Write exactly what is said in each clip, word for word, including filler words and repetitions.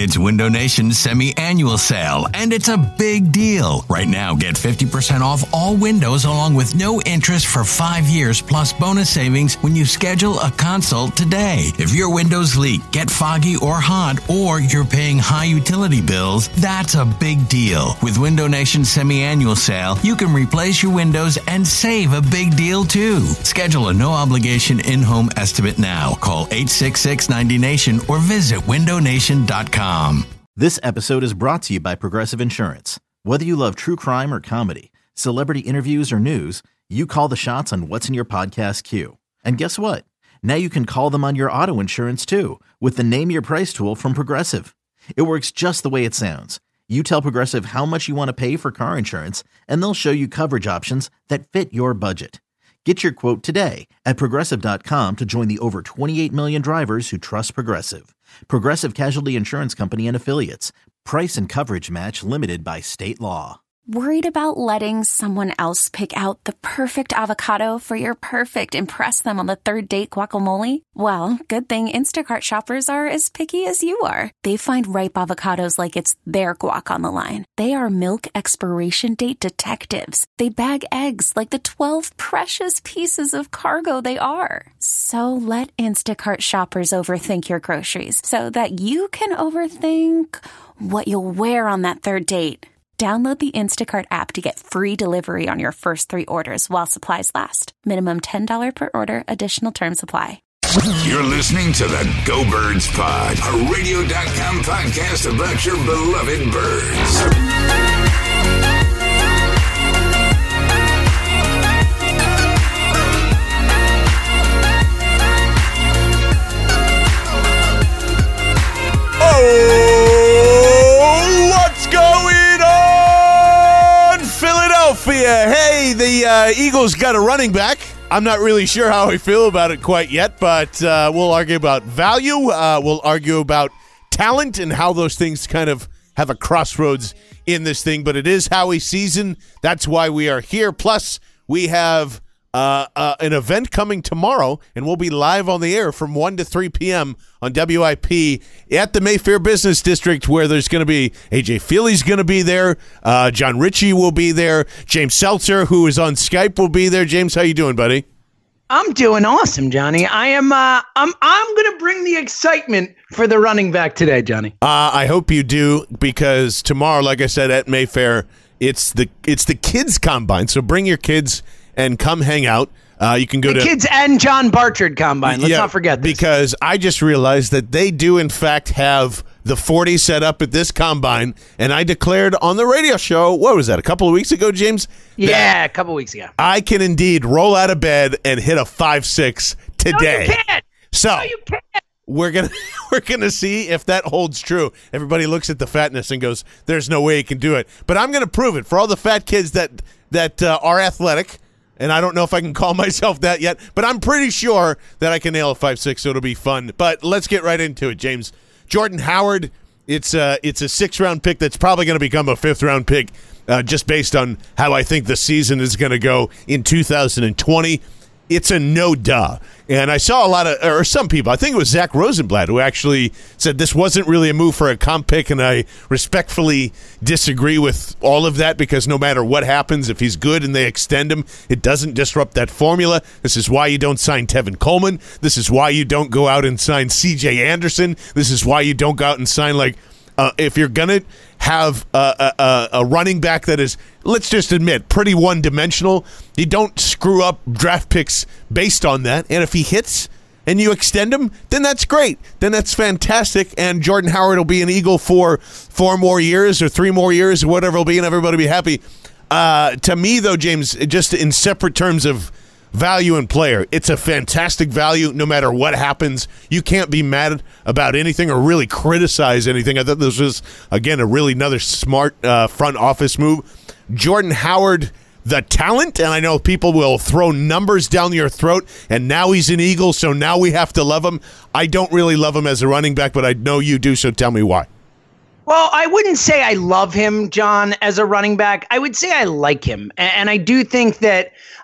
It's Window Nation's semi-annual sale, and it's a big deal. Right now, get fifty percent off all windows along with no interest for five years plus bonus savings when you schedule a consult today. If your windows leak, get foggy or hot, or you're paying high utility bills, that's a big deal. With Window Nation's semi-annual sale, you can replace your windows and save a big deal too. Schedule a no-obligation in-home estimate now. Call eight six six, ninety nation or visit window nation dot com. This episode is brought to you by Progressive Insurance. Whether you love true crime or comedy, celebrity interviews or news, you call the shots on what's in your podcast queue. And guess what? Now you can call them on your auto insurance too with the Name Your Price tool from Progressive. It works just the way it sounds. You tell Progressive how much you want to pay for car insurance, and they'll show you coverage options that fit your budget. Get your quote today at progressive dot com to join the over twenty-eight million drivers who trust Progressive. Progressive Casualty Insurance Company and Affiliates. Price and coverage match limited by state law. Worried about letting someone else pick out the perfect avocado for your perfect impress them on the third date guacamole? Well, good thing Instacart shoppers are as picky as you are. They find ripe avocados like it's their guac on the line. They are milk expiration date detectives. They bag eggs like the twelve precious pieces of cargo they are. So let Instacart shoppers overthink your groceries so that you can overthink what you'll wear on that third date. Download the Instacart app to get free delivery on your first three orders while supplies last. Minimum ten dollars per order. Additional terms apply. You're listening to the Go Birds Pod, a radio dot com podcast about your beloved birds. Oh, what's going on, Philadelphia? Hey, the uh, Eagles got a running back. I'm not really sure how I feel about it quite yet, but uh, we'll argue about value. Uh, we'll argue about talent and how those things kind of have a crossroads in this thing. But it is Howie's season. That's why we are here. Plus, we have uh, uh, an event coming tomorrow, and we'll be live on the air from one to three p.m. on W I P at the Mayfair Business District, where there's going to be A J Feely's going to be there. Uh, John Ritchie will be there. James Seltzer, who is on Skype, will be there. James, how you doing, buddy? I'm doing awesome, Johnny. I am. Uh, I'm. I'm going to bring the excitement for the running back today, Johnny. Uh, I hope you do, because tomorrow, like I said, at Mayfair, it's the it's the kids combine. So bring your kids and come hang out. Uh, you can go the to kids and John Barchard combine. Let's yeah, not forget this. Because I just realized that they do, in fact, have the forty set up at this combine, and I declared on the radio show, what was that, a couple of weeks ago, James? Yeah, a couple of weeks ago. I can indeed roll out of bed and hit a five six today. No, you can't. So no, you can't. We're gonna we're gonna see if that holds true. Everybody looks at the fatness and goes, "There's no way he can do it." But I'm gonna prove it for all the fat kids that that uh, are athletic. And I don't know if I can call myself that yet, but I'm pretty sure that I can nail a five six, so it'll be fun. But let's get right into it, James. Jordan Howard, it's a, it's a six-round pick that's probably going to become a fifth-round pick uh, just based on how I think the season is going to go in two thousand twenty. It's a no-duh. And I saw a lot of, or some people, I think it was Zach Rosenblatt, who actually said this wasn't really a move for a comp pick, and I respectfully disagree with all of that, because no matter what happens, if he's good and they extend him, it doesn't disrupt that formula. This is why you don't sign Tevin Coleman. This is why you don't go out and sign C J Anderson. This is why you don't go out and sign, like, Uh, if you're going to have a, a, a running back that is, let's just admit, pretty one-dimensional, you don't screw up draft picks based on that. And if he hits and you extend him, then that's great. Then that's fantastic. And Jordan Howard will be an Eagle for four more years or three more years or whatever it'll be, and everybody will be happy. Uh, to me, though, James, just in separate terms of value and player, it's a fantastic value no matter what happens. You can't be mad about anything or really criticize anything. I thought this was, again, a really another smart uh, front office move. Jordan Howard, the talent, and I know people will throw numbers down your throat, and now he's an Eagle, so now we have to love him. I don't really love him as a running back, but I know you do, so tell me why. Well, I wouldn't say I love him, John, as a running back. I would say I like him. And I do think that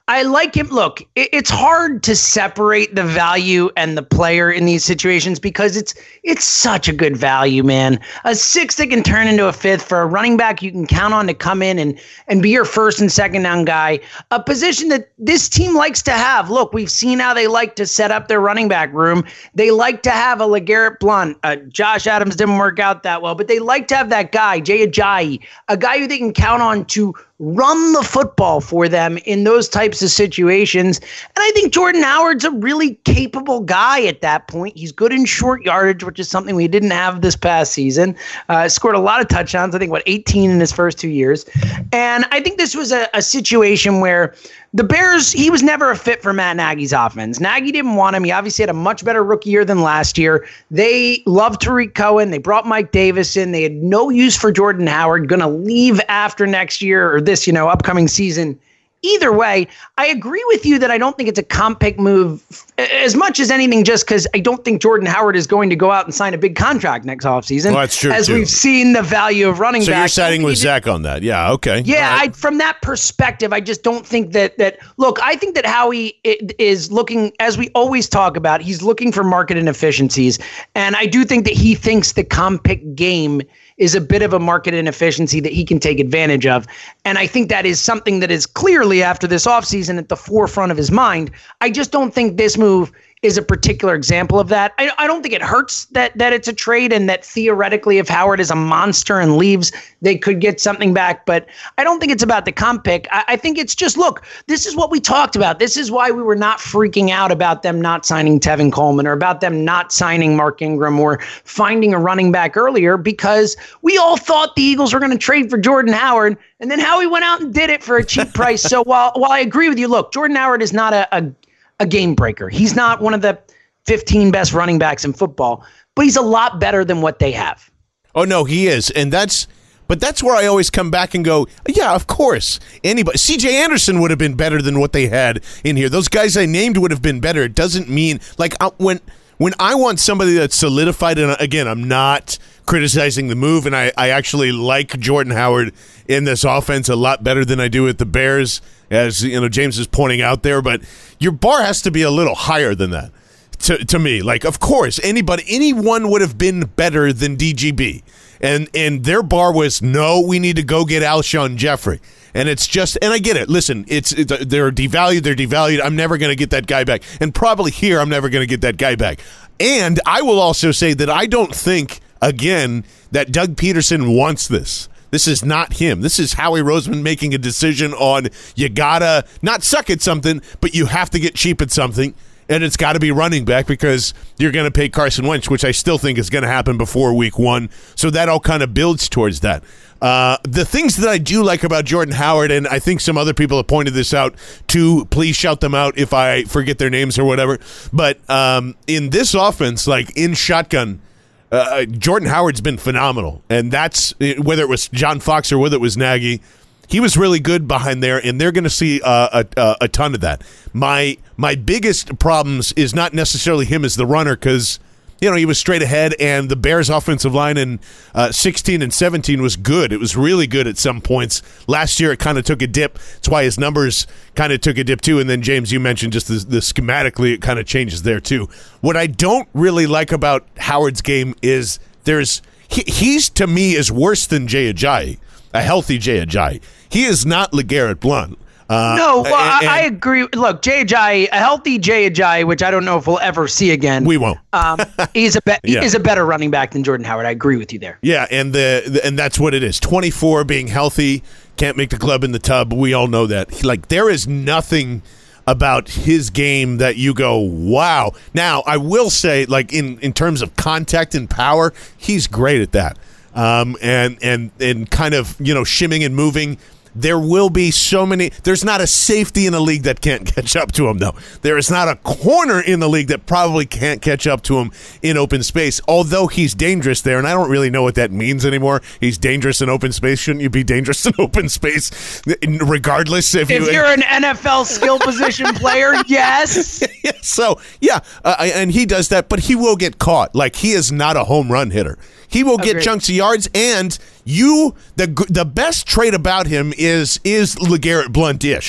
I like him. Look, it, it's hard to separate the value and the player in these situations because it's it's such a good value, man. A sixth that can turn into a fifth for a running back you can count on to come in and, and be your first and second down guy. A position that this team likes to have. Look, we've seen how they like to set up their running back room. They like to have a LeGarrette Blount. Uh, Josh Adams didn't work out that well, but they like to have that guy, Jay Ajayi, a guy who they can count on to run the football for them in those types of situations. And I think Jordan Howard's a really capable guy at that point. He's good in short yardage, which is something we didn't have this past season. Uh, scored a lot of touchdowns, I think, what, eighteen in his first two years. And I think this was a, a situation where the Bears, he was never a fit for Matt Nagy's offense. Nagy didn't want him. He obviously had a much better rookie year than last year. They loved Tariq Cohen. They brought Mike Davis in. They had no use for Jordan Howard, going to leave after next year or this, you know, upcoming season. Either way, I agree with you that I don't think it's a comp pick move as much as anything, just because I don't think Jordan Howard is going to go out and sign a big contract next offseason. Well, that's true, as too. we've seen the value of running so back. So you're siding with Zach on that. Yeah, okay. Yeah, right. I, from that perspective, I just don't think that, that – look, I think that Howie is looking, as we always talk about, he's looking for market inefficiencies. And I do think that he thinks the comp pick game – is a bit of a market inefficiency that he can take advantage of. And I think that is something that is clearly after this offseason at the forefront of his mind. I just don't think this move is a particular example of that. I, I don't think it hurts that that it's a trade and that theoretically if Howard is a monster and leaves, they could get something back. But I don't think it's about the comp pick. I, I think it's just, look, this is what we talked about. This is why we were not freaking out about them not signing Tevin Coleman or about them not signing Mark Ingram or finding a running back earlier, because we all thought the Eagles were going to trade for Jordan Howard. And then Howie went out and did it for a cheap price. So while while I agree with you, look, Jordan Howard is not a, a a game breaker. He's not one of the fifteen best running backs in football, but he's a lot better than what they have. Oh, no, he is. And that's, but that's where I always come back and go, yeah, of course. Anybody, C J Anderson would have been better than what they had in here. Those guys I named would have been better. It doesn't mean, like, uh, when, when I want somebody that's solidified, and again, I'm not criticizing the move, and I, I actually like Jordan Howard in this offense a lot better than I do with the Bears, as you know, James is pointing out there, but your bar has to be a little higher than that to to me. Like, of course, anybody, anyone would have been better than D G B. And and their bar was, no, we need to go get Alshon Jeffrey. And it's just, and I get it. Listen, it's, it's they're devalued, they're devalued. I'm never going to get that guy back. And probably here, I'm never going to get that guy back. And I will also say that I don't think, again, that Doug Peterson wants this. This is not him. This is Howie Roseman making a decision on, you gotta not suck at something, but you have to get cheap at something, and it's got to be running back because you're going to pay Carson Wentz, which I still think is going to happen before week one. So that all kind of builds towards that. Uh, the things that I do like about Jordan Howard, and I think some other people have pointed this out too, please shout them out if I forget their names or whatever, but um, in this offense, like in shotgun, Uh, Jordan Howard's been phenomenal, and that's whether it was John Fox or whether it was Nagy, he was really good behind there, and they're going to see uh, a, a ton of that. My my biggest problems is not necessarily him as the runner, because you know he was straight ahead, and the Bears' offensive line in uh, sixteen and seventeen was good. It was really good at some points. Last year, it kind of took a dip. That's why his numbers kind of took a dip too. And then James, you mentioned just the, the schematically, it kind of changes there too. What I don't really like about Howard's game is there's he, he's to me is worse than Jay Ajayi, a healthy Jay Ajayi. He is not LeGarrette Blount. Uh, no, well, and, and I, I agree. Look, Jay Ajayi, a healthy Jay Ajayi, which I don't know if we'll ever see again. We won't. um, he's a be- yeah. he is a better running back than Jordan Howard. I agree with you there. Yeah, and the, the and that's what it is. twenty-four, being healthy, can't make the club in the tub. We all know that. He, like there is nothing about his game that you go, wow. Now, I will say, like in, in terms of contact and power, he's great at that. Um, and and and kind of you know shimming and moving. There will be so many. There's not a safety in the league that can't catch up to him, though. There is not a corner in the league that probably can't catch up to him in open space, although he's dangerous there, and I don't really know what that means anymore. He's dangerous in open space. Shouldn't you be dangerous in open space regardless? If, if you, you're an N F L skill position player, yes. So, yeah, uh, and he does that, but he will get caught. Like, he is not a home run hitter. He will get Agreed. chunks of yards, and you the the best trait about him is is LeGarrette Blount-ish.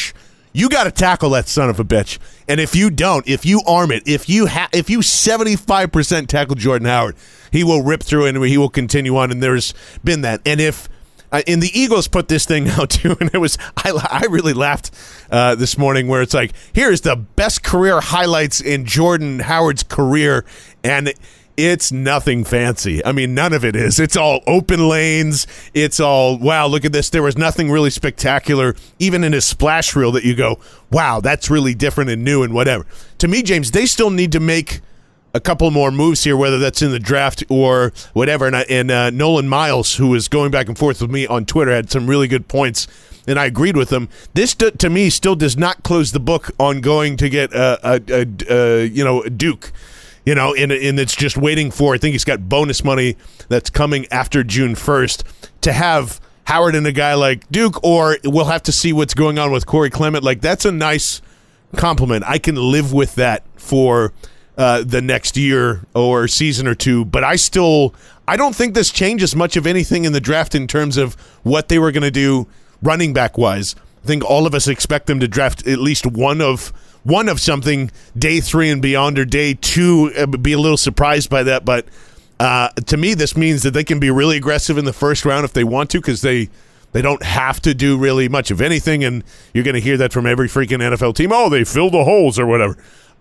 you got to tackle that son of a bitch. And if you don't, if you arm it, if you ha- if you seventy-five percent tackle Jordan Howard, he will rip through and he will continue on. And there's been that. And if uh, and the Eagles put this thing out too, and it was I, I really laughed uh, this morning where it's like, here's the best career highlights in Jordan Howard's career, and it, it's nothing fancy. I mean, none of it is. It's all open lanes. It's all, wow, look at this. There was nothing really spectacular, even in his splash reel that you go, wow, that's really different and new and whatever. To me, James, they still need to make a couple more moves here, whether that's in the draft or whatever. And, I, and uh, Nolan Miles, who was going back and forth with me on Twitter, had some really good points, and I agreed with him. This, to, to me, still does not close the book on going to get a, a, a, a you know, a Duke. You know, and, and it's just waiting for, I think he's got bonus money that's coming after June first to have Howard and a guy like Duke, or we'll have to see what's going on with Corey Clement. Like, that's a nice compliment. I can live with that for uh, the next year or season or two, but I still, I don't think this changes much of anything in the draft in terms of what they were going to do running back wise. I think all of us expect them to draft at least one of one of something day three and beyond, or day two, uh, be a little surprised by that. But uh, to me, this means that they can be really aggressive in the first round if they want to, because they, they don't have to do really much of anything. And you're going to hear that from every freaking N F L team. Oh, they fill the holes or whatever.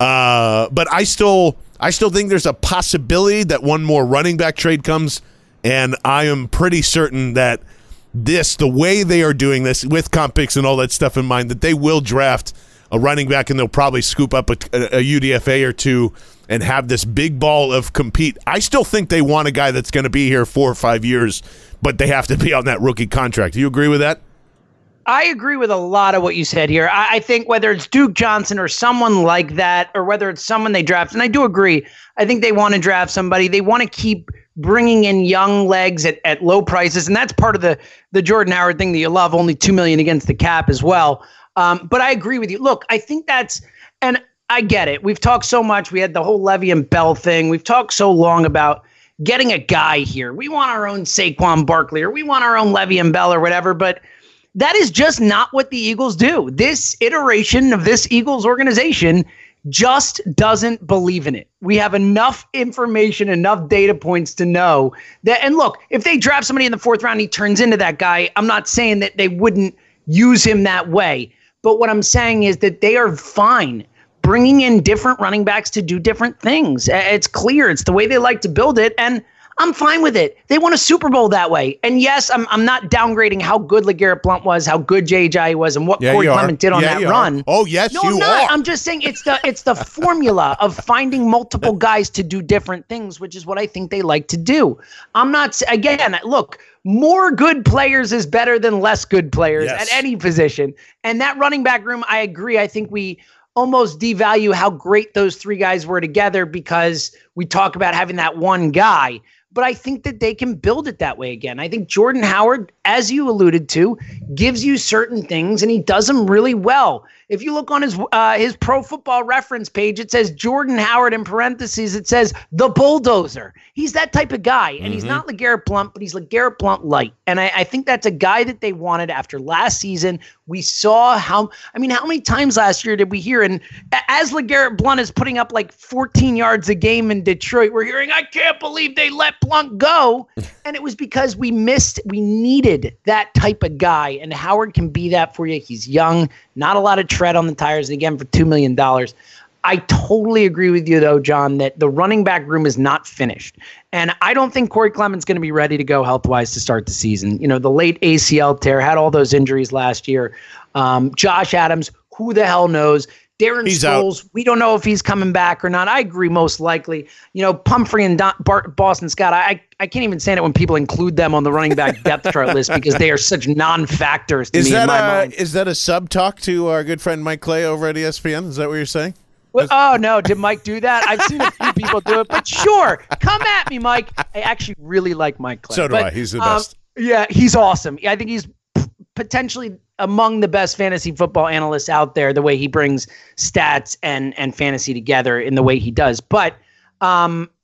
Uh, but I still, I still think there's a possibility that one more running back trade comes. And I am pretty certain that this, the way they are doing this with comp picks and all that stuff in mind, that they will draft a running back, and they'll probably scoop up a, a, a U D F A or two and have this big ball of compete. I still think they want a guy that's going to be here four or five years, but they have to be on that rookie contract. Do you agree with that? I agree with a lot of what you said here. I, I think whether it's Duke Johnson or someone like that, or whether it's someone they draft, and I do agree, I think they want to draft somebody. They want to keep bringing in young legs at, at low prices, and that's part of the, the Jordan Howard thing that you love, only two million dollars against the cap as well. Um, but I agree with you. Look, I think that's, and I get it. We've talked so much. We had the whole Levy and Bell thing. We've talked so long about getting a guy here. We want our own Saquon Barkley, or we want our own Levy and Bell or whatever, but that is just not what the Eagles do. This iteration of this Eagles organization just doesn't believe in it. We have enough information, enough data points to know that, and look, if they draft somebody in the fourth round, he turns into that guy, I'm not saying that they wouldn't use him that way. But what I'm saying is that they are fine bringing in different running backs to do different things. It's clear. It's the way they like to build it. And I'm fine with it. They won a Super Bowl that way. And yes, I'm I'm not downgrading how good LeGarrette Blount was, how good J J was, and what yeah, Corey Clement did on yeah, that run. Are. Oh, yes, no, you I'm not. are. I'm just saying it's the it's the formula of finding multiple guys to do different things, which is what I think they like to do. I'm not, again, look, more good players is better than less good players yes. at any position. And that running back room, I agree. I think we almost devalue how great those three guys were together because we talk about having that one guy. But I think that they can build it that way again. I think Jordan Howard, as you alluded to, gives you certain things, and he does them really well. If you look on his uh, his Pro Football Reference page, it says Jordan Howard in parentheses. It says the bulldozer. He's that type of guy, and mm-hmm. he's not LeGarrette Blount, but he's LeGarrette Blount light. And I, I think that's a guy that they wanted after last season. We saw how, I mean, how many times last year did we hear? And as LeGarrette Blount is putting up like fourteen yards a game in Detroit, we're hearing, I can't believe they let Blount go. And it was because we missed, we needed that type of guy. And Howard can be that for you. He's young, not a lot of tread on the tires. And again, for two million dollars. I totally agree with you, though, John, that the running back room is not finished. And I don't think Corey Clement's going to be ready to go health-wise to start the season. You know, the late A C L tear, had all those injuries last year. Um, Josh Adams, who the hell knows? Darren he's Sproles, out. We don't know if he's coming back or not. I agree, most likely. You know, Pumphrey and Don, Bart, Boston Scott, I I can't even stand it when people include them on the running back depth chart list because they are such non-factors to is me that in my a, mind. Is that a sub-talk to our good friend Mike Clay over at E S P N? Is that what you're saying? Well, oh, no. Did Mike do that? I've seen a few people do it. But sure, come at me, Mike. I actually really like Mike Clay. So do but, I. He's the best. Um, yeah, he's awesome. I think he's p- potentially among the best fantasy football analysts out there, the way he brings stats and, and fantasy together in the way he does. But um,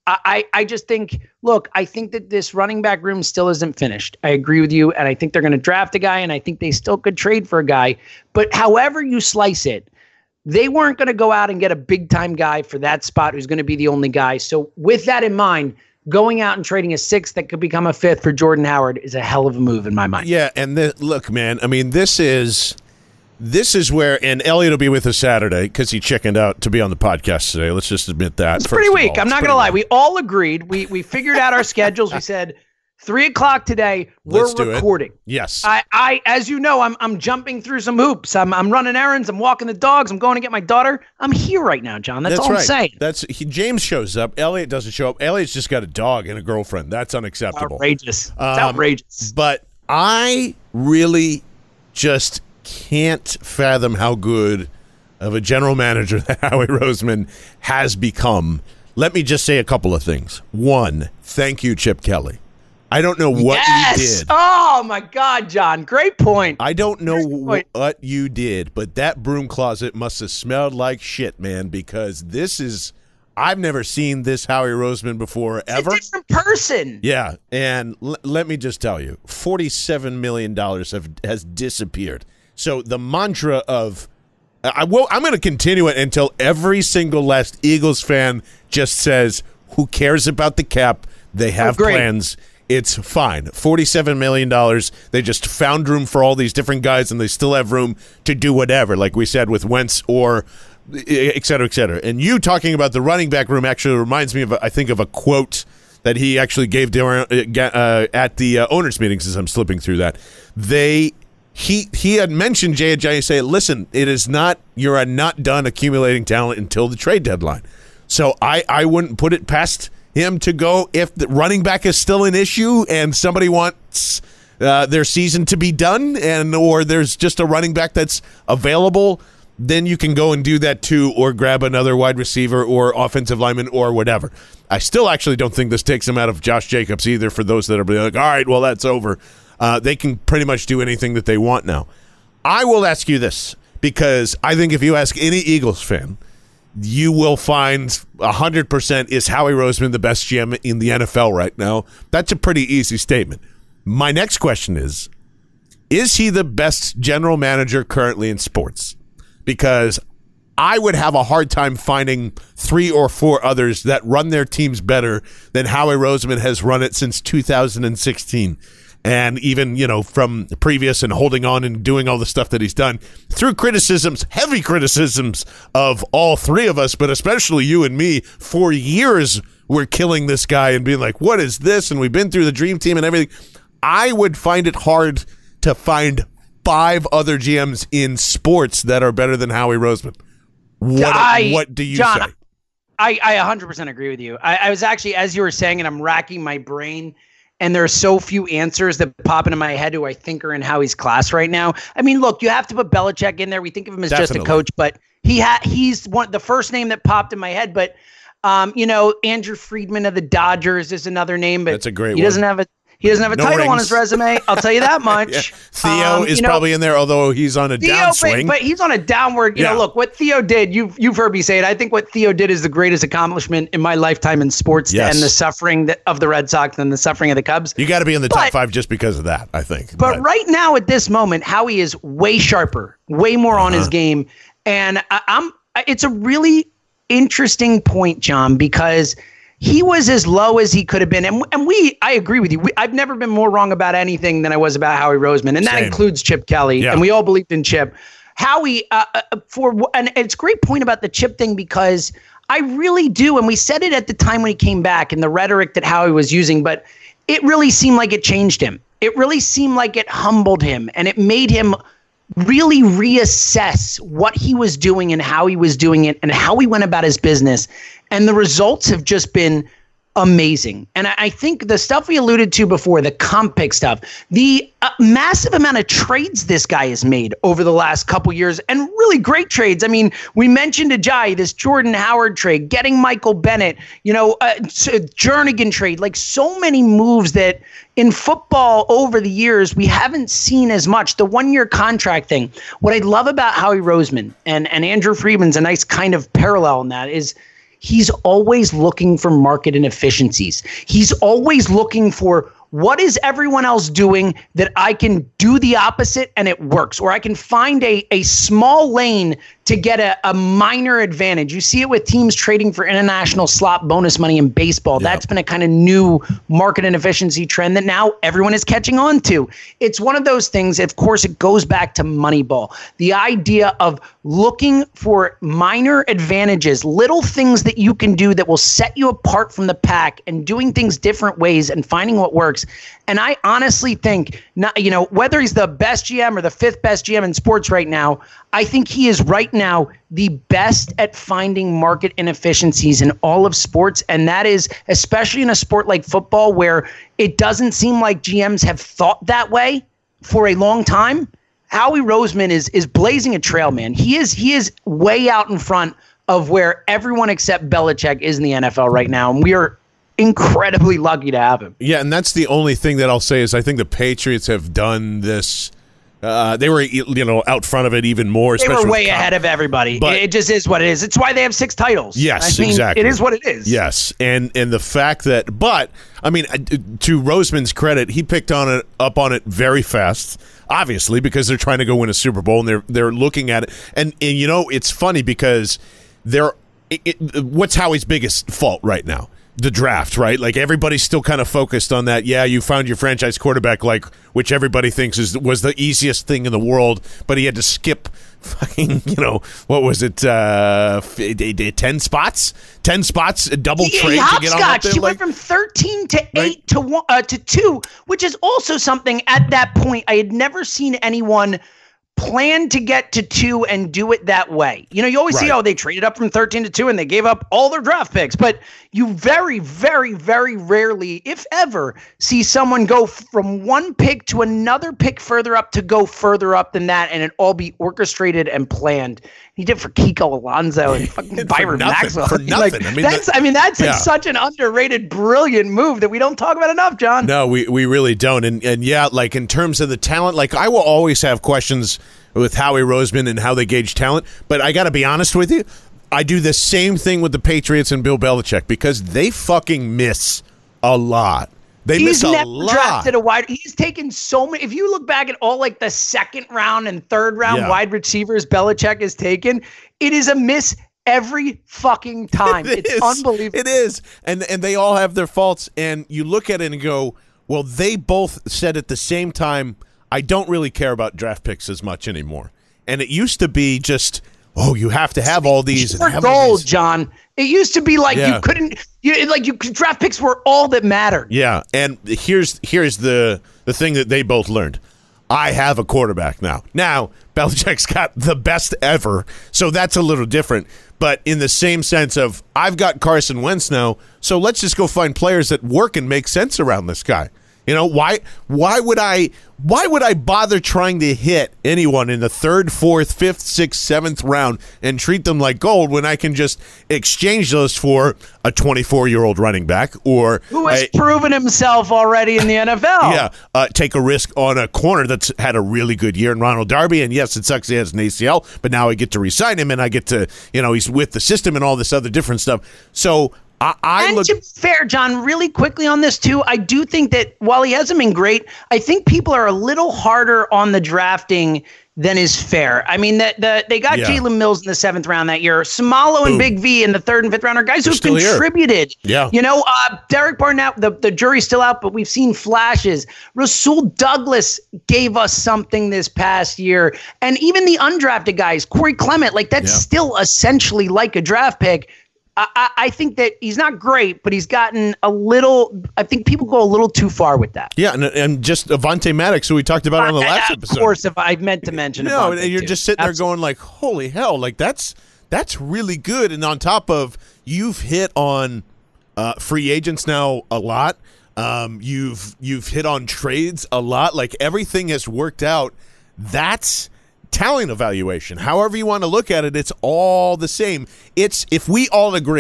I, I just think, look, I think that this running back room still isn't finished. I agree with you, and I think they're going to draft a guy, and I think they still could trade for a guy. But however you slice it, they weren't going to go out and get a big-time guy for that spot who's going to be the only guy. So with that in mind, going out and trading a sixth that could become a fifth for Jordan Howard is a hell of a move in my mind. Yeah, and the, look, man, I mean, this is this is where, and Elliot will be with us Saturday because he chickened out to be on the podcast today. Let's just admit that. It's pretty weak. I'm not going to lie. We all agreed. We we figured out our schedules. We said three o'clock today. We're recording. It. Yes. I, I, as you know, I'm I'm jumping through some hoops. I'm I'm running errands. I'm walking the dogs. I'm going to get my daughter. I'm here right now, John. That's, That's all right. I'm saying. That's he, James shows up. Elliot doesn't show up. Elliot's just got a dog and a girlfriend. That's unacceptable. Outrageous. Um, it's outrageous. But I really just can't fathom how good of a general manager that Howie Roseman has become. Let me just say a couple of things. One, thank you, Chip Kelly. I don't know what yes! you did. Oh, my God, John. Great point. I don't know what you did, but that broom closet must have smelled like shit, man, because this is – I've never seen this Howie Roseman before, it's ever. It's a different person. Yeah, and l- let me just tell you, forty-seven million dollars have, has disappeared. So the mantra of – I will, I'm going to continue it until every single last Eagles fan just says, who cares about the cap? They have oh, plans. It's fine. forty-seven million dollars. They just found room for all these different guys, and they still have room to do whatever, like we said with Wentz or et cetera, et cetera. And you talking about the running back room actually reminds me of, a, I think, of a quote that he actually gave to, uh, at the uh, owners' meetings as I'm slipping through that. They he he had mentioned Jay Ajayi say, listen, it is not you're not done accumulating talent until the trade deadline. So I, I wouldn't put it past him to go if the running back is still an issue and somebody wants uh, their season to be done, and or there's just a running back that's available, then you can go and do that too, or grab another wide receiver or offensive lineman or whatever. I still actually don't think this takes him out of Josh Jacobs either, for those that are like, all right, well, that's over. Uh, they can pretty much do anything that they want now. I will ask you this, because I think if you ask any Eagles fan, you will find one hundred percent is Howie Roseman the best G M in the N F L right now. That's a pretty easy statement. My next question is, is he the best general manager currently in sports? Because I would have a hard time finding three or four others that run their teams better than Howie Roseman has run it since two thousand sixteen. And even, you know, from previous and holding on and doing all the stuff that he's done through criticisms, heavy criticisms of all three of us, but especially you and me. For years, we're killing this guy and being like, what is this? And we've been through the dream team and everything. I would find it hard to find five other G Ms in sports that are better than Howie Roseman. What, I, what do you John, say? I, I one hundred percent agree with you. I, I was actually, as you were saying, and I'm racking my brain, and there are so few answers that pop into my head who I think are in Howie's class right now. I mean, look, you have to put Belichick in there. We think of him as Definitely. just a coach, but he ha- he's one the first name that popped in my head. But, um, you know, Andrew Friedman of the Dodgers is another name, but That's a great he one. doesn't have a He doesn't have a No title rings. on his resume. I'll tell you that much. Yeah. Theo Um, is you know, probably in there, although he's on a Theo, downswing. but, but he's on a downward. You Yeah. know, look, what Theo did, you've you've heard me say it. I think what Theo did is the greatest accomplishment in my lifetime in sports, Yes. to end the suffering that, of the Red Sox and the suffering of the Cubs. You got to be in the top But- five just because of that, I think. But right now, at this moment, Howie is way sharper, way more on Uh-huh. his game, and I, I'm. It's a really interesting point, John, because he was as low as he could have been, and and we. I agree with you. We, I've never been more wrong about anything than I was about Howie Roseman, and that Same. includes Chip Kelly, Yeah. and we all believed in Chip. Howie, uh, uh, for and it's a great point about the Chip thing, because I really do, and we said it at the time when he came back, and the rhetoric that Howie was using, but it really seemed like it changed him. It really seemed like it humbled him, and it made him really reassess what he was doing and how he was doing it and how he went about his business. And the results have just been amazing. And I, I think the stuff we alluded to before, the comp pick stuff, the uh, massive amount of trades this guy has made over the last couple years, and really great trades. I mean, we mentioned Ajayi, this Jordan Howard trade, getting Michael Bennett, you know, uh, Jernigan trade, like so many moves that in football over the years, we haven't seen as much. The one-year contract thing. What I love about Howie Roseman, and, and Andrew Friedman's a nice kind of parallel in that, is he's always looking for market inefficiencies. He's always looking for, what is everyone else doing that I can do the opposite and it works? Or I can find a, a small lane to get a, a minor advantage. You see it with teams trading for international slot bonus money in baseball. Yep. That's been a kind of new market inefficiency trend that now everyone is catching on to. It's one of those things, of course, it goes back to Moneyball. The idea of looking for minor advantages, little things that you can do that will set you apart from the pack, and doing things different ways and finding what works. And I honestly think, not, you know, whether he's the best G M or the fifth best G M in sports right now, I think he is right now the best at finding market inefficiencies in all of sports. And that is especially in a sport like football, where it doesn't seem like G Ms have thought that way for a long time. Howie Roseman is is blazing a trail, man. He is he is way out in front of where everyone except Belichick is in the N F L right now. And we are incredibly lucky to have him. Yeah, and that's the only thing that I'll say is I think the Patriots have done this. Uh, they were, you know, out front of it even more. They were way ahead of everybody. But it just is what it is. It's why they have six titles. Yes, I mean, exactly. It is what it is. Yes, and and the fact that, but I mean, to Roseman's credit, he picked on it up on it very fast. Obviously, because they're trying to go win a Super Bowl, and they're they're looking at it, and and you know, it's funny because they're it, it, what's Howie's biggest fault right now? The draft, right? Like, everybody's still kind of focused on that. Yeah, you found your franchise quarterback, like, which everybody thinks is was the easiest thing in the world, but he had to skip fucking, you know, what was it, uh, ten spots? Ten spots, a double yeah, trade to get on up there? She like, went from thirteen to right? eight to one, uh, to two, which is also something at that point I had never seen anyone plan to get to two and do it that way. You know, you always right. see, oh, they traded up from thirteen to two and they gave up all their draft picks. But you very, very, very rarely, if ever, see someone go from one pick to another pick further up to go further up than that and it all be orchestrated and planned. He did for Kiko Alonso and fucking Byron nothing, Maxwell. For nothing. Like, I mean, that's, the, I mean, that's yeah. a, such an underrated, brilliant move that we don't talk about enough, John. No, we, we really don't. And, and yeah, like, in terms of the talent, like, I will always have questions with Howie Roseman and how they gauge talent. But I got to be honest with you, I do the same thing with the Patriots and Bill Belichick because they fucking miss a lot. They He's miss a never lot. drafted a wide. He's taken so many. If you look back at all like the second round and third round Yeah. wide receivers Belichick has taken, it is a miss every fucking time. It it's is. unbelievable. It is. And and they all have their faults. And you look at it and go, well, they both said at the same time, I don't really care about draft picks as much anymore. And it used to be just, oh, you have to have all these. Pure and have all gold, these. John. It used to be like Yeah. you couldn't. You like you draft picks were all that mattered. Yeah, and here's here's the the thing that they both learned. I have a quarterback now. Now, Belichick's got the best ever, so that's a little different. But in the same sense of, I've got Carson Wentz now, so let's just go find players that work and make sense around this guy. You know, why why would I why would I bother trying to hit anyone in the third, fourth, fifth, sixth, seventh round and treat them like gold when I can just exchange those for a twenty-four-year-old running back or Who has a, proven himself already in the N F L? yeah, uh, take a risk on a corner that's had a really good year in Ronald Darby, and yes, it sucks he has an A C L, but now I get to re-sign him and I get to, you know, he's with the system and all this other different stuff. So I, I and look to be fair, John, really quickly on this too, I do think that while he hasn't been great, I think people are a little harder on the drafting than is fair. I mean, that the, they got Yeah. Jalen Mills in the seventh round that year. Samalo and Boom. Big V in the third and fifth round are guys They're who've still here. contributed. Yeah. You know, uh, Derek Barnett, the, the jury's still out, but we've seen flashes. Rasul Douglas gave us something this past year. And even the undrafted guys, Corey Clement, like that's Yeah. still essentially like a draft pick. I, I think that he's not great, but he's gotten a little. I think people go a little too far with that. Yeah, and, and just Avonte Maddox, who we talked about on the last of episode. Of course, if I meant to mention, No, Avonte and you're too. just sitting there Absolutely. going like, holy hell, like that's that's really good. And on top of, you've hit on uh, free agents now a lot. Um, you've you've hit on trades a lot. Like, everything has worked out. That's talent evaluation. However you want to look at it, it's all the same. It's if we all agree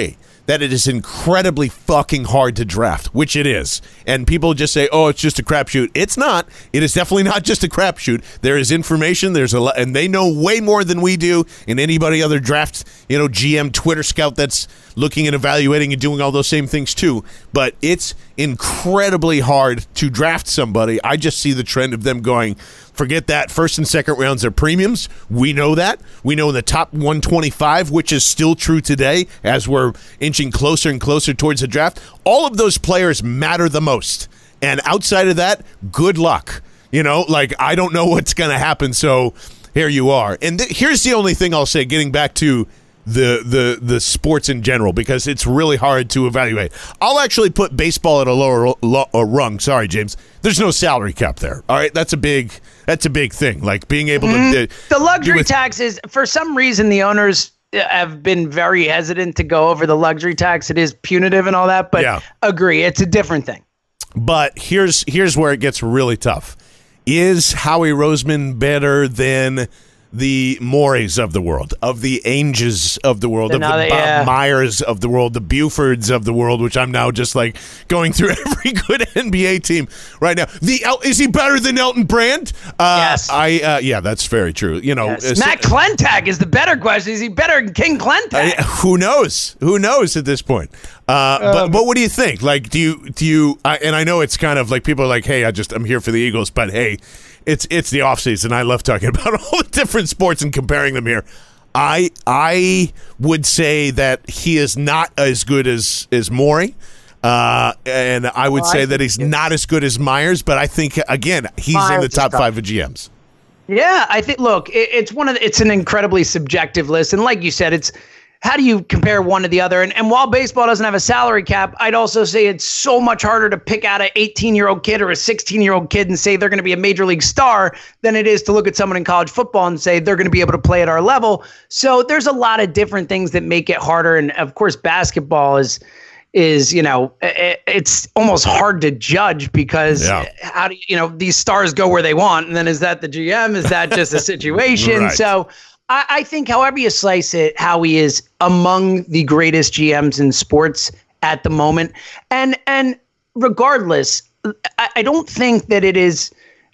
that it is incredibly fucking hard to draft, which it is. And people just say, oh, it's just a crapshoot. It's not. It is definitely not just a crapshoot. There is information, there's a lot, and they know way more than we do and anybody other draft, you know, G M, Twitter scout that's looking and evaluating and doing all those same things too. But it's incredibly hard to draft somebody. I just see the trend of them going, forget that. First and second rounds are premiums. We know that. We know in the top one twenty-five, which is still true today as we're inching closer and closer towards the draft. All of those players matter the most. And outside of that, good luck. You know, like, I don't know what's going to happen, so here you are. And th- here's the only thing I'll say, getting back to the the the sports in general, because it's really hard to evaluate. I'll actually put baseball at a lower lo- uh, rung. Sorry, James. There's no salary cap there. All right, that's a big that's a big thing. Like being able mm-hmm. to uh, the luxury taxes. For some reason, the owners have been very hesitant to go over the luxury tax. It is punitive and all that, but yeah. agree, it's a different thing. But here's here's where it gets really tough. Is Howie Roseman better than the Morris of the world, of the Ainges of the world, of the Bob yeah. Myers of the world, the Bufords of the world, which I'm now just like going through every good N B A team right now. The El- is he better than Elton Brand? Uh, yes. I uh, yeah, that's very true. You know, yes. Matt uh, Klentak is the better question. Is he better than King Klentak? Uh, who knows? Who knows at this point? Uh, but um, but what do you think? Like, do you do you? I, and I know it's kind of like people are like, hey, I just I'm here for the Eagles, but hey. It's it's the offseason. I love talking about all the different sports and comparing them here. I I would say that he is not as good as, as Morey. Uh, and I would well, say I that he's not as good as Myers, but I think, again, he's Myers in the top five of G Ms. Yeah, I think, look, it, it's one of the, it's an incredibly subjective list. And like you said, it's how do you compare one to the other? And, and while baseball doesn't have a salary cap, I'd also say it's so much harder to pick out an eighteen-year-old kid or a sixteen-year-old kid and say they're going to be a major league star than it is to look at someone in college football and say they're going to be able to play at our level. So there's a lot of different things that make it harder. And of course, basketball is, is you know, it, it's almost hard to judge because yeah. how do you, you know, these stars go where they want. And then is that the G M? Is that just a situation? Right. So I, I think however you slice it, Howie is among the greatest G Ms in sports at the moment. And and regardless, I, I don't think that it is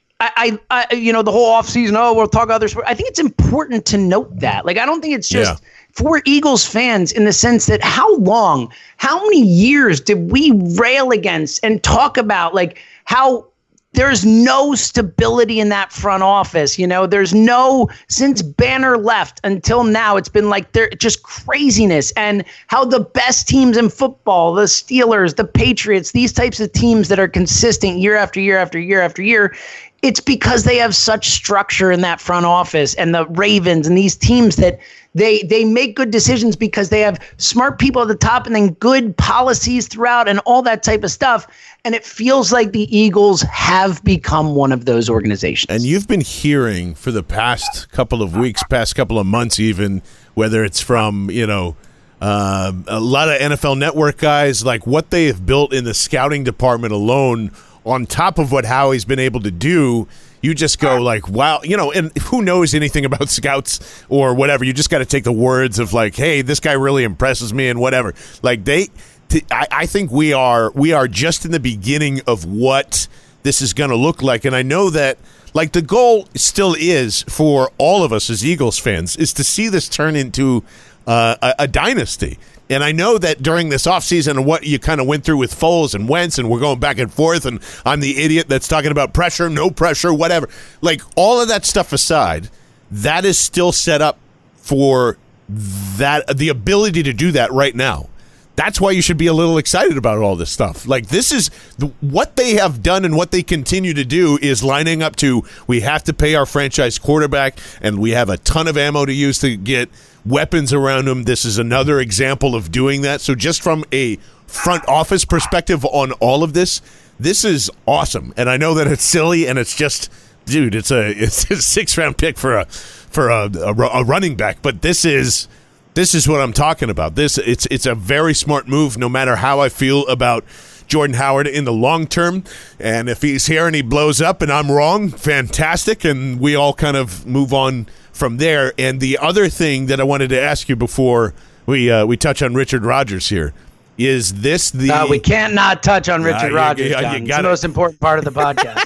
I, I, I you know, the whole offseason, oh, we'll talk other sports. I think it's important to note that. Like, I don't think it's just yeah. for Eagles fans in the sense that how long, how many years did we rail against and talk about like how there's no stability in that front office. You know, there's no, since Banner left until now, it's been like they're just craziness. And how the best teams in football, the Steelers, the Patriots, these types of teams that are consistent year after year after year after year, it's because they have such structure in that front office, and the Ravens and these teams that they they make good decisions because they have smart people at the top and then good policies throughout and all that type of stuff. And it feels like the Eagles have become one of those organizations. And you've been hearing for the past couple of weeks, past couple of months even, whether it's from, you know, uh, a lot of N F L Network guys, like what they have built in the scouting department alone on top of what Howie's been able to do. You just go like, wow, you know, and who knows anything about scouts or whatever. You just got to take the words of like, hey, this guy really impresses me and whatever. Like they, t- I, I think we are, we are just in the beginning of what this is going to look like. And I know that like the goal still is for all of us as Eagles fans is to see this turn into uh, a, a dynasty. And I know that during this offseason and what you kind of went through with Foles and Wentz, and we're going back and forth, and I'm the idiot that's talking about pressure, no pressure, whatever. Like, all of that stuff aside, that is still set up for that the ability to do that right now. That's why you should be a little excited about all this stuff. Like, this is the, what they have done and what they continue to do is lining up to, we have to pay our franchise quarterback, and we have a ton of ammo to use to get weapons around him. This is another example of doing that. So just from a front office perspective on all of this, this is awesome. And I know that it's silly and it's just, dude, it's a it's a six round pick for a for a, a, a running back. But this is this is what I'm talking about. This it's it's a very smart move. No matter how I feel about Jordan Howard in the long term, and if he's here and he blows up and I'm wrong, fantastic, and we all kind of move on from there. And the other thing that I wanted to ask you before we uh, we touch on Richard Rodgers here. Is this the? Uh, we can't not touch on Richard uh, Rodgers. You, you, John. you It's gotta, the most important part of the podcast.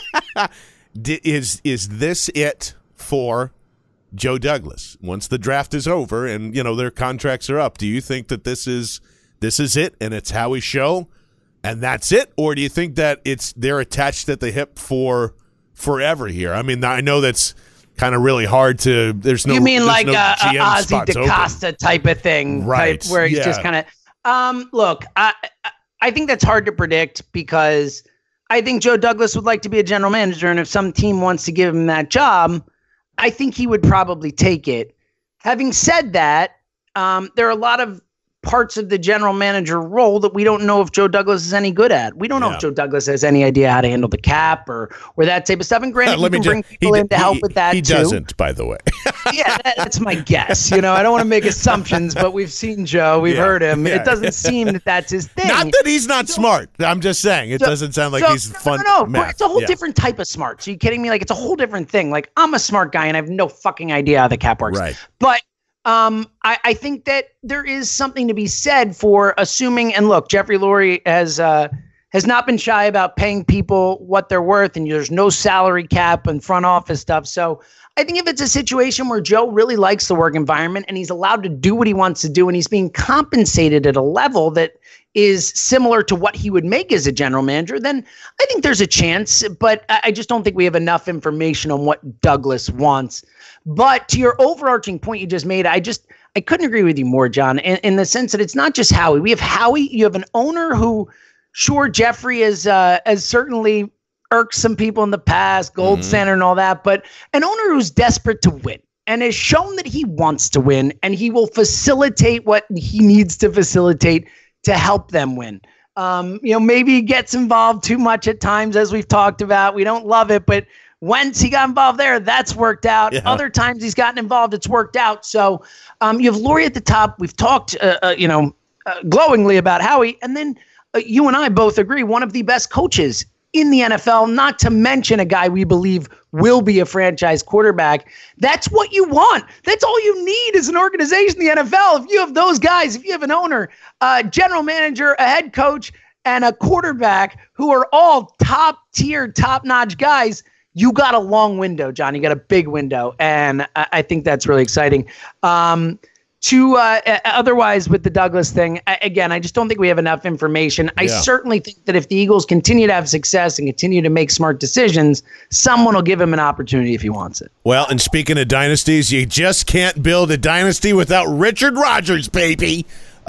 D- is is this it for Joe Douglas? Once the draft is over and you know their contracts are up, do you think that this is this is it and it's Howie's show and that's it, or do you think that it's they're attached at the hip for forever here? I mean, I know that's kind of really hard to. There's no. You mean like no a, a G M Ozzy spots DaCosta open. type of thing, Right, type, where he's yeah. just kind of. Um, look, I I think that's hard to predict because I think Joe Douglas would like to be a general manager, and if some team wants to give him that job, I think he would probably take it. Having said that, um, there are a lot of parts of the general manager role that we don't know if Joe Douglas is any good at. We don't know Yeah. if Joe Douglas has any idea how to handle the cap or or that type of stuff. And granted, Uh, let you me can bring just, people he, in to he- help with that He too. doesn't, by the way. Yeah, that, that's my guess. You know, I don't want to make assumptions, but we've seen Joe, we've Yeah, heard him. yeah. It doesn't seem that that's his thing. Not that he's not smart. I'm just saying it So- doesn't sound like so- he's no, fun. No, no, math. it's a whole Yeah. different type of smart. So you kidding me? Like it's a whole different thing. Like I'm a smart guy and I have no fucking idea how the cap works. Right. But um, I, I think that there is something to be said for assuming. And look, Jeffrey Lurie has uh, has not been shy about paying people what they're worth, and there's no salary cap and front office stuff. So I think if it's a situation where Joe really likes the work environment and he's allowed to do what he wants to do and he's being compensated at a level that is similar to what he would make as a general manager, then I think there's a chance. But I I just don't think we have enough information on what Douglas wants. But to your overarching point you just made, I just I couldn't agree with you more, John, in, in the sense that it's not just Howie. We have Howie. You have an owner who, sure, Jeffrey is uh, has certainly irked some people in the past, gold standard and all that, but an owner who's desperate to win and has shown that he wants to win and he will facilitate what he needs to facilitate to help them win. Um, you know, maybe he gets involved too much at times, as we've talked about. We don't love it, but once he got involved there, that's worked out. Yeah. Other times he's gotten involved, it's worked out. So um, you have Lurie at the top. We've talked, uh, uh, you know, uh, glowingly about Howie, and then uh, you and I both agree one of the best coaches in the N F L, not to mention a guy we believe will be a franchise quarterback. That's what you want. That's all you need as an organization in the N F L. If you have those guys, if you have an owner, a general manager, a head coach, and a quarterback who are all top tier, top notch guys, you got a long window, John. You got a big window. And I, I think that's really exciting. Um, To uh, otherwise with the Douglas thing, I, again, I just don't think we have enough information. I Yeah. certainly think that if the Eagles continue to have success and continue to make smart decisions, someone will give him an opportunity if he wants it. Well, and speaking of dynasties, you just can't build a dynasty without Richard Rodgers, baby.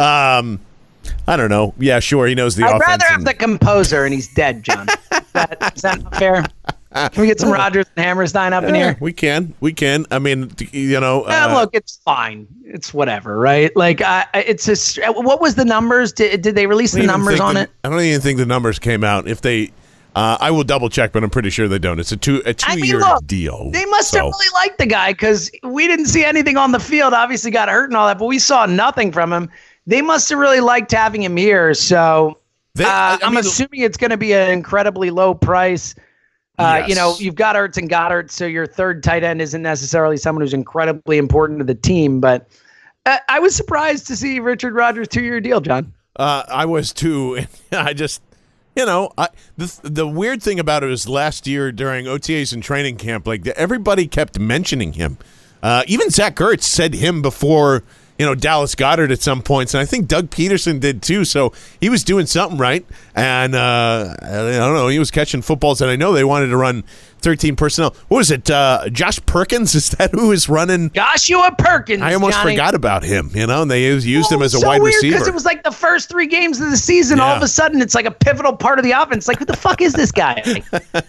Um, I don't know. Yeah, sure, he knows the I'd offense. rather have and- the composer and he's dead, John. Is that, is that not fair? Can we get some Rodgers and Hammerstein up in Yeah, here? we can. We can. I mean, t- you know. Uh, Uh, look, it's fine. It's whatever, right? Like, I, I- it's just, what was the numbers? Did, did they release I the don't even numbers think on the- it? I don't even think the numbers came out. If they, uh, I will double check, but I'm pretty sure they don't. It's a two a two I mean, year look, deal. They must so. have really liked the guy because we didn't see anything on the field. Obviously, got hurt and all that, but we saw nothing from him. They must have really liked having him here. So They- uh, I- I I'm mean, assuming it's going to be an incredibly low price. Uh, Yes. You know, you've got Ertz and Goddard, so your third tight end isn't necessarily someone who's incredibly important to the team. But uh, I was surprised to see Richard Rodgers two-year deal, John. Uh, I was too. I just, you know, I the the weird thing about it was last year during O T As and training camp, like everybody kept mentioning him. Uh, even Zach Ertz said him before, you know, Dallas Goedert at some points, and I think Doug Peterson did too. So he was doing something right, and uh, I don't know, he was catching footballs, and I know they wanted to run thirteen personnel. What was it? Uh, Josh Perkins? Is that who is running? Joshua Perkins. I almost Johnny. forgot about him. You know, and they used, used him Well, as a so wide weird receiver. because it was like the first three games of the season. All of Yeah. a sudden, it's like a pivotal part of the offense. Like, who the fuck is this guy?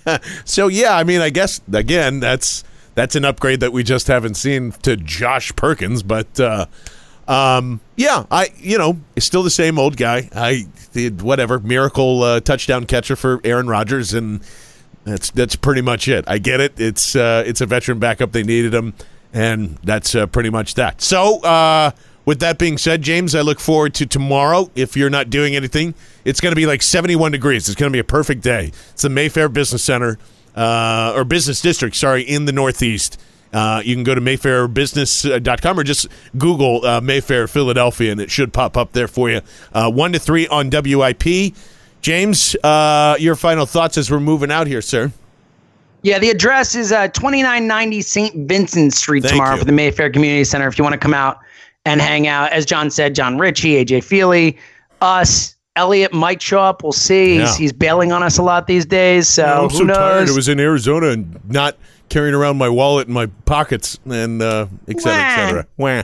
So yeah, I mean, I guess again, that's that's an upgrade that we just haven't seen to Josh Perkins, but uh, um, yeah, I you know, it's still the same old guy. I did whatever miracle uh, touchdown catcher for Aaron Rodgers, and that's that's pretty much it. I get it. It's uh, it's a veteran backup. They needed him, and that's uh, pretty much that. So. Uh, With that being said, James, I look forward to tomorrow. If you're not doing anything, it's going to be like seventy-one degrees. It's going to be a perfect day. It's the Mayfair Business Center, uh, or Business District, sorry, in the Northeast. Uh, you can go to mayfair business dot com or just Google uh, Mayfair Philadelphia, and it should pop up there for you. Uh, one to three on W I P. James, uh, your final thoughts as we're moving out here, sir. Yeah, the address is uh, twenty-nine ninety Saint Vincent Street Thank tomorrow you. for the Mayfair Community Center. If you want to come out and hang out, as John said, John Ritchie, A J Feely, us, Elliot might show up. We'll see. Yeah. He's, he's bailing on us a lot these days. So I'm who so knows? tired. I was in Arizona and not carrying around my wallet in my pockets, and uh, et cetera, et cetera. Wah.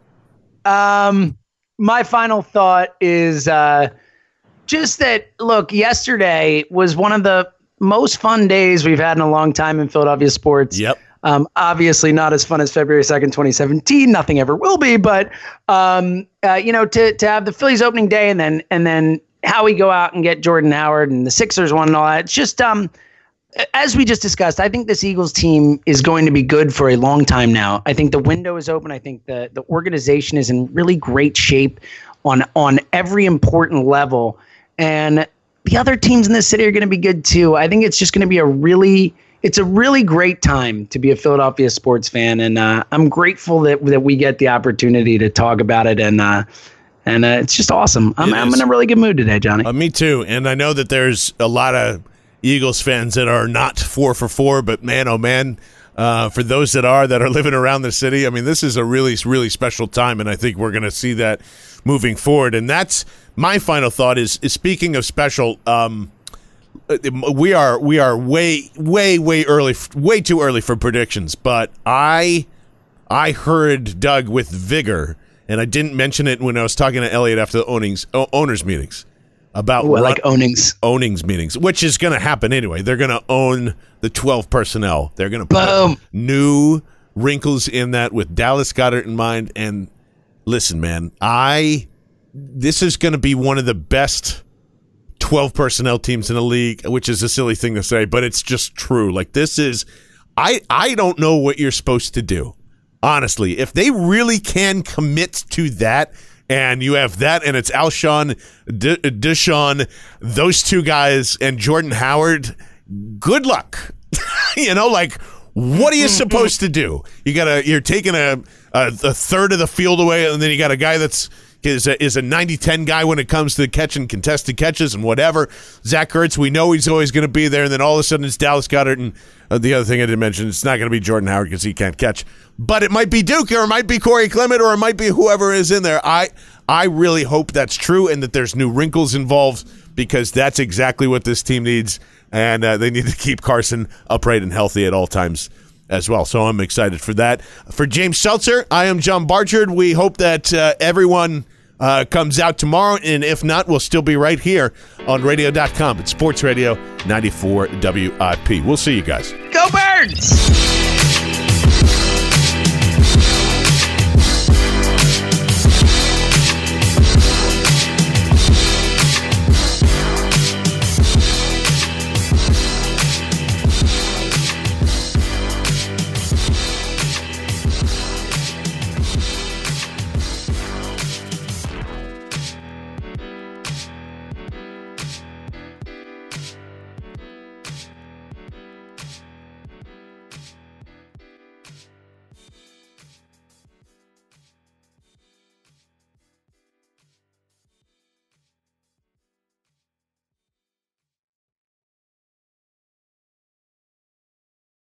Um, my final thought is uh, just that, look, yesterday was one of the most fun days we've had in a long time in Philadelphia sports. Yep. Um, obviously not as fun as February second, twenty seventeen. Nothing ever will be, but um, uh, you know, to to have the Phillies opening day and then and then how we go out and get Jordan Howard and the Sixers won and all that. It's just um, as we just discussed, I think this Eagles team is going to be good for a long time now. I think the window is open. I think the the organization is in really great shape on on every important level, and the other teams in this city are going to be good too. I think it's just going to be a really It's a really great time to be a Philadelphia sports fan, and uh, I'm grateful that that we get the opportunity to talk about it, and uh, and uh, it's just awesome. I'm, It I'm is. in a really good mood today, Johnny. Uh, me too, and I know that there's a lot of Eagles fans that are not four for four, but man, oh man, uh, for those that are that are living around the city, I mean, this is a really, really special time, and I think we're going to see that moving forward. And that's my final thought. Is, is speaking of special. Um, We are we are way way way early, way too early for predictions. But I I heard Doug with vigor, and I didn't mention it when I was talking to Elliot after the ownings o- owners meetings about Ooh, I run- like ownings. ownings meetings, which is going to happen anyway. They're going to own the twelve personnel. They're going to put Boom. new wrinkles in that with Dallas Goedert in mind. And listen, man, I this is going to be one of the best twelve personnel teams in the league, which is a silly thing to say, but it's just true. Like, this is, I, I don't know what you're supposed to do. Honestly, if they really can commit to that, and you have that, and it's Alshon, D- Deshaun, those two guys, and Jordan Howard, good luck. You know, like, what are you supposed to do? You gotta, you're taking a, a, a third of the field away, and then you got a guy that's is a, is a ninety ten guy when it comes to catching contested catches and whatever. Zach Ertz, we know he's always going to be there, and then all of a sudden it's Dallas Goedert, and uh, the other thing I didn't mention, it's not going to be Jordan Howard because he can't catch. But it might be Duke, or it might be Corey Clement, or it might be whoever is in there. I I really hope that's true and that there's new wrinkles involved, because that's exactly what this team needs, and uh, they need to keep Carson upright and healthy at all times as well. So I'm excited for that. For James Seltzer, I am John Barchard. We hope that uh, everyone uh, comes out tomorrow, and if not, we'll still be right here on radio dot com at Sports Radio ninety-four W I P. We'll see you guys. Go Birds!